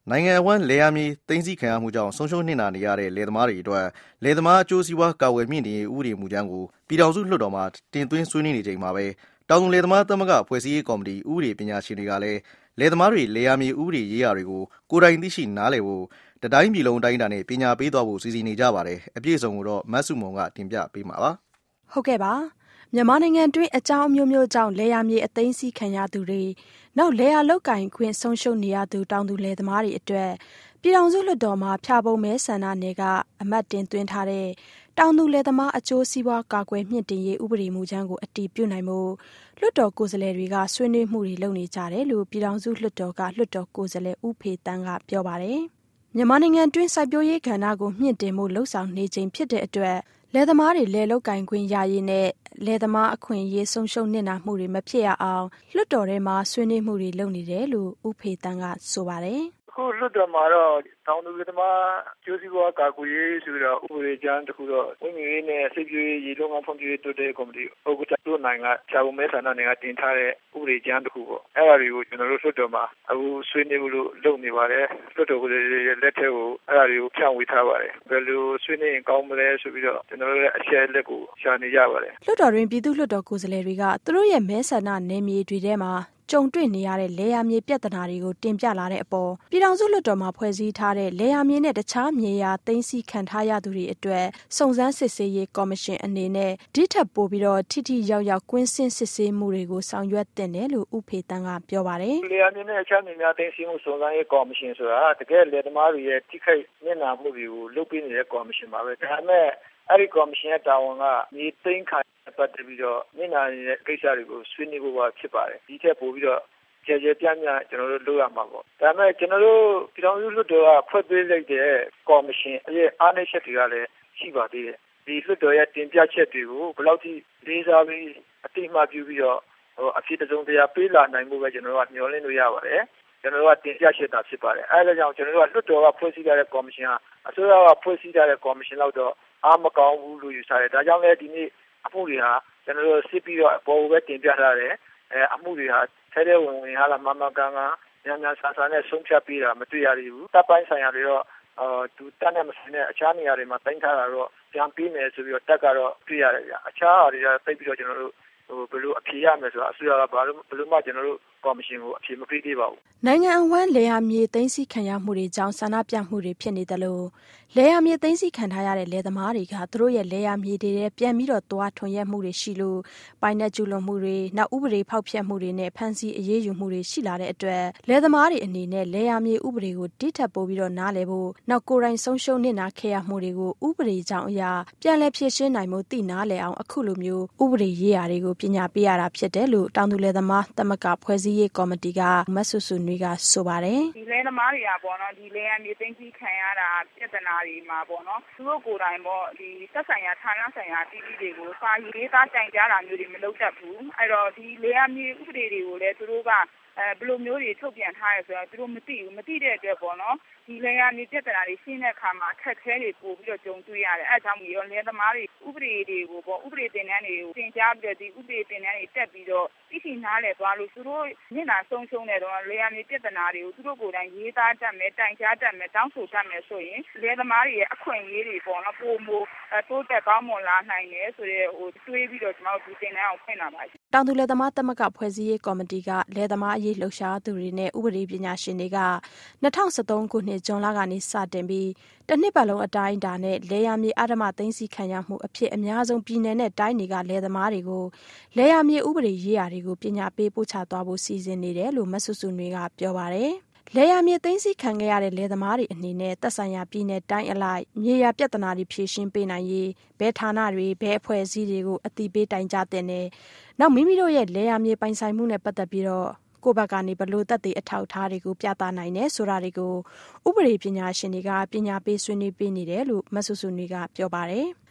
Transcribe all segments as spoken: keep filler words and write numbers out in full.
နိုင်ငံအဝန်းလယ်ယာမြေသိမ်းဆည်းခံရမှုကြောင့်ဆုံးရှုံးနစ်နာနေရတဲ့လယ်သမားတွေအတွက်လယ်သမားအကျိုးစီးပွားကာကွယ်မြှင့်တင်ရေးဥပဒေမူကြမ်းကိုပြည်ထောင်စုလွှတ်တော်မှာတင်သွင်းဆွေးနွေးနေချိန်မှာပဲတောင်သူလယ်သမားသမဂ္ဂဖွဲ့စည်းရေးကော်မတီဥပဒေပညာရှင်တွေကလည်းလယ်သမားတွေလယ်ယာမြေဥပဒေရေးရာတွေကိုကိုယ်တိုင်သိရှိနားလည်ဖို့တတိုင်းပြည်လုံးအတိုင်းအတာနဲ့ပညာပေးသွားဖို့စီစဉ်နေကြပါတယ်။အပြည့်အစုံကိုတော့မဆုမွန်ကတင်ပြပေးမှာပါ။ဟုတ်ကဲ့ပါမြန်မာနိုင်ငံတွင်းအကြောင်းအမျိုးမျိုးကြောင့်လယ်ယာမြေအသိမ်းဆည်းခံရသူတွေနောက်လယ်ယာလုပ်ကိုင်ခွင့်ဆုံးရှုံးနေရသူတောင်သူလယ်သမားတွေအတွက်ပြည်ထောင်စုလွှတ်တော်မှာဖျာပုံမဲဆန္ဒနယ်ကအမတ်တင်သွင်းထားတဲ့တောင်သူလယ်သမားအကျိုးစီးပွားကာကွယ်မြှင့်တင်ရေးဥပဒေမူကြမ်းကိုအတည်ပြုနိုင်မှုလွှတ်တော်ကိုယ်စားလှယ်တွေကဆွေးနွေးမှုတွေလုပ်နေကြတယ်လို့ပြည်ထောင်စုလွှတ်တော်ကလွှတ်တော်ကိုယ်စားလှယ်ဦးဖေတန်းကပြောပါတယ်။မြန်မာနိုင်ငံတွင်းစိုက်ပျိုးရေးကဏ္ဍကိုမြှင့်တင်မှုလှုံ့ဆော်နေချိန်ဖြစ်တဲ့အတွက်လယ်သမားတွေလယ်လုပ်ကိုင်ခွင့်ရရေးနဲ့လယ်သမားအခွင့်အရေးဆုံးရှုံးနစ်နာမှုတွေမဖြစ်ရအောင်လွှတ်တော်ထဲမှာဆွေးနွေးမှုတွေလုပ်နေတယ်လို့ဦးဖေတန်းကဆိုပါတယ်။အခုလွှတ်တော်မှာတော့တောင်သူလယ်သမားကျိုးစီးပွားကာကွယ်ရေးဆိုတော့ဥပဒေကြမ်းတစ်ခုတော့ဝိငွေရေးနဲ့စိတ်ပြေးရေလုံးဝဖွံ့ဖြိုးရေးတိုးတက်ကော်မတီဥက္ကဋ္ဌတို့နိုင်ငံဆရာဝန်မဲဆန္ဒနယ်ကတင်ထားတဲ့ဥပဒေကြမ်းတစ်ခုပေါ့အဲ့ဒါတွေကိုကျွန်တော်တို့လွှတ်တော်မှာအခုဆွေးနွေးလို့လုပ်နေပါတယ်လွှတ်တော်ကလက်ထက်ကိုအဲ့ဒါတွေကိုဖြန့်ဝေထားပါတယ်ဘယ်လိုဆွေးနွေးရင်ကောင်းမလဲဆိုပြီးတော့ကျွန်တော်တို့ရဲ့အချက်အလက်ကိုရှာနေကြပါတယ်လွှတ်တော်တွင်ပြည်သူ့လွှတ်တော်ကိုယ်စားလှယ်တွေကသူတို့ရဲ့မဲဆန္ဒနယ်မြေတွေထဲမှာကြုံတွေ့နေရတဲ့လယ်ယာမြေပြဿနာတွေကိုတင်ပြလာတဲ့အပေါ်ပြည်ထောင်စုလွှတ်တော်မှာဖွဲ့စည်းထားတဲ့လယ်ယာမြေနဲ့တခြားမြေယာသိမ်းဆည်းခံထားရသူတွေအတွက်စုံစမ်းစစ်ဆေးရေးကော်မရှင်အနေနဲ့ဒီထက်ပိုပြီးတော့ထိထိရောက်ရောက်ကွင်းဆင်းစစ်ဆေးမှုတွေကိုဆောင်ရွက်တင်တယ်လို့ဦးဖေတန်းကပြောပါတယ်လယ်ယာမြေနဲ့အခြားမြေများသိမ်းဆည်းမှုစုံစမ်းရေးကော်မရှင်ဆိုတာတကယ်လယ်သမားတွေရဲ့ထိခိုက်နစ်နာမှုတွေကိုလုပ်ပေးနေတဲ့ကော်မရှင်ပါပဲဒါပေမဲ့အဲ့ဒီကော်မရှင်ရဲ့တာဝန်ကမြေသိမ်းခံပတ်သက်ပြီးတော့နစ်နာနေတဲ့ကိစ္စတွေကိုဆွေးနွေးဖို့ဖြစ်ပါတယ်ဒီထက်ပိုပြီးတော့ကျေကျေပြန့်ပြန့်ကျွန်တော်တို့လုပ်ရမှာပေါ့ဒါပေမဲ့ကျွန်တော်တို့ပြည်ထောင်စုလွှတ်တော်ကဖွဲ့ပေးလိုက်တဲ့ကော်မရှင်ရဲ့အားနည်းချက်တွေကလည်းရှိပါသေးတယ်ဒီလွှတ်တော်ရဲ့တင်ပြချက်တွေကိုဘယ်လောက်ထိလေးစားပြီးအတိအမှပြုပြီးတော့ဟိုအဖြစ်တစုံတရာပေးလာနိုင်မှုပဲကျွန်တော်တို့ကမျှော်လင့်လို့ရပါတယ်ကျွန်တော်တို့ကတင်ပြချက်တာဖြစ်ပါတယ်အဲဒါကြောင့်ကျွန်တော်တို့ကလွှတ်တော်ကဖွဲ့စည်းထားတဲ့ကော်မရှင်ဟာအစိုးရကဖွဲ့စည်းထားတဲ့ကော်မရှင်လောက်တော့အားမကောင်းဘူးလို့ယူဆတယ်ဒါကြောင့်လည်းဒီနေ့အမှုတွေဟာကျွန်တော်တို့စစ်ပြီးတော့အပေါ်ကိုပဲတင်ပြထားတယ်အဲအမှုတွေဟာထဲထဲဝင်ဝင်ဟာလာမမကန်ကန်ညံ့ညံ့ဆာဆာနဲ့ဆုံးဖြတ်ပြီးတာမတွေ့ရသေးဘူးတပ်ပိုင်းဆိုင်ရာတွေတော့အာသူတက်နဲ့မဆိုင်တဲ့အခြားနေရာတွေမှာတိုင်းထားတာတော့ပြန်ပြီးမယ်ဆိုပြီးတော့တက်ကတော့တွေ့ရတယ်ဗျအခြားဟာတွေကသိပြီးတော့ကျွန်တော်တို့ဟိုဘယ်လိုအဖြေရမယ်ဆိုတာအစိုးရကဘာလို့ဘယ်လိုမှကျွန်တော်တို့ကော်မရှင်ကိုအဖြေမပေးသေးပါဘူးနိုင်ငံအဝန်းလယ်ယာမြေသိမ်းဆည်းခံရမှုတွေကြောင့်ဆန္ဒပြမှုတွေဖြစ်နေတယ်လို့လယ်ယာမြေသိမ်းဆည်းခံထားရတဲ့လယ်သမားတွေကသူတို့ရဲ့လယ်ယာမြေတွေထဲပြန်ပြီးတော့သွားထွန်ရက်မှုတွေရှိလို့ပိုင်နယ်ကျူးလွန်မှုတွေနောက်ဥပဒေဖောက်ဖျက်မှုတွေနဲ့ဖမ်းဆီးအရေးယူမှုတွေရှိလာတဲ့အတွက်လယ်သမားတွေအနေနဲ့လယ်ယာမြေဥပဒေကိုတိထပ်ပို့ပြီးတော့နားလည်ဖို့နောက်ကိုယ်တိုင်ဆုံးရှုံးနစ်နာခဲ့ရမှုတွေကိုဥပဒေကြောင့်အရာပြန်လည်ဖြေရှင်းနိုင်မှုသိနားလည်အောင်အခုလိုမျိုးဥပဒေရေးရာတွေကိုပညာပေးရတာဖြစ်တယ်လို့တောင်သူလယ်သမားသမဂ္ဂဖွဲ့စည်းရေးကော်မတီကမဆုစုနွေးကဆိုပါတယ်ဒီလယ်သမားတွေကပေါ့နော်ဒီလယ်ယာမြေသိမ်းဆည်းခံရတာပြဿနာတွေမှာပေါ့နော်သူတို့ကိုယ်တိုင်ပေါ့ဒီသက်ဆိုင်ရာဌာနဆိုင်ရာပြည်ပြည်တွေကိုစာရေးသားတိုင်ကြားတာမျိုးတွေမလုပ်တတ်ဘူးအဲ့တော့ဒီလယ်ယာမြေဥပဒေတွေကိုလည်းသူတို့ကအဲဘယ်လိုမျိုးတွေထုတ်ပြန်ထားရဲဆိုတော့သူတို့မသိဘူးမသိတဲ့အတွက်ပေါ့နော်ဒီလယ်ယာမြေပြဿနာတွေရှင်းတဲ့အခါမှာအခက်အခဲတွေပို့ပြီးတော့ကြုံတွေ့ရတယ်အဲအကြောင်းမျိုးလယ်သမားတွေဥပဒေတွေကိုပေါ့ဥပဒေသင်တန်းတွေကိုသင်ကြားပြီးတော့ဒီဥပဒေသင်တန်းတွေတက်ပြီးတော့သိရှိနားလည်သွားလို့သူတို့မျက်နှာဆုံးရှုံးတဲ့တော့လယ်ယာမြေပြဿနာတွေကိုသူတို့ကိုယ်တိုင်ရေးသားတတ်မယ်တိုင်ကြားတတ်မယ်တောင်းဆိုတတ်မယ်ဆိုရင်လယ်သမားတွေရဲ့အခွင့်အရေးတွေပေါ့နော်ပိုမိုတိုးတက်ကောင်းမွန်လာနိုင်တယ်ဆိုတဲ့ဟိုတွေးပြီးတော့ကျွန်တော်တို့ဒီသင်တန်းအောင်ဖွင့်လာပါတောင်သူလယ်သမားသမဂ္ဂဖွဲ့စည်းရေးကော်မတီကလယ်သမားအရေးလှုပ်ရှားသူတွေနဲ့ဥပဒေပညာရှင်တွေက၂၀၁၃ခုနှစ်ဇွန်လကနေစတင်ပြီးတစ်နှစ်ပတ်လုံးအတိုင်းအတာနဲ့လယ်ယာမြေအဓမ္မသိမ်းဆည်းခံရမှုအဖြစ်အများဆုံးပြည်နယ်နဲ့တိုင်းတွေကလယ်သမားတွေကိုလယ်ယာမြေဥပဒေရေးရာတွေကိုပညာပေးပို့ချသွားဖို့စီစဉ်နေတယ်လို့မဆုစုနွေကပြောပါတယ်လယ်ယာမြေသိမ်းဆည်းခံခဲ့ရတဲ့လယ်သမားတွေအနေနဲ့သက်ဆိုင်ရာပြည်နယ်တိုင်းအလိုက်မြေယာပြဿနာတွေဖြေရှင်းပေးနိုင်ရေးဘယ်ဌာနတွေဘယ်အဖွဲ့အစည်းတွေကိုအသိပေးတိုင်ကြားတဲ့နဲ့နောက်မိမိတို့ရဲ့လယ်ယာမြေပိုင်ဆိုင်မှုနဲ့ပတ်သက်ပြီးတော့ကိုယ့်ဘက်ကနေဘလို့သက်သေအထောက်အထားတွေကိုပြသနိုင်တယ်ဆိုတာတွေကိုဥပဒေပညာရှင်တွေကပညာပေးဆွေးနွေးပေးနေတယ်လို့မဆုစုနွေကပြောပါတယ်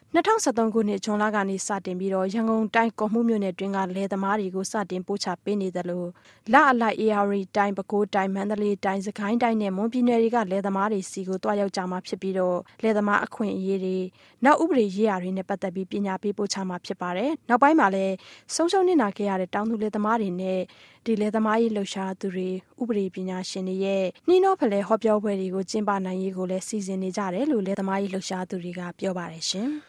၂၀၁၃ခုနှစ်ဇွန်လကနေစတင်ပြီးတော့ရန်ကုန်တိုင်းကော့မှုမြို့နယ်တွင်းကလယ်သမားတွေကိုစတင်ပို့ချပေးနေတယ်လို့လအလိုက်အေရဝတီတိုင်းပဲခူးတိုင်းမန္တလေးတိုင်းစကိုင်းတိုင်းနဲ့မွန်ပြည်နယ်တွေကလယ်သမားတွေစီကိုတွားရောက်ကြမှာဖြစ်ပြီးတော့လယ်သမားအခွင့်အရေးတွေနောက်ဥပဒေရေးရာတွေနဲ့ပတ်သက်ပြီးပညာပေးပို့ချမှာဖြစ်ပါတယ်။နောက်ပိုင်းမှာလည်းဆုံးရှုံးနစ်နာခဲ့ရတဲ့တောင်သူလယ်သမားတွေနဲ့ဒီလယ်သမားရေးလှုပ်ရှားသူတွေဥပဒေပညာရှင်တွေရဲ့နှီးနှောဖလှယ်ဟောပြောပွဲတွေကိုကျင်းပနိုင်ရေးကိုလည်းစီစဉ်နေကြတယ်လို့လယ်သမားရေးလှုပ်ရှားသူတွေကပြောပါတယ်ရှင်။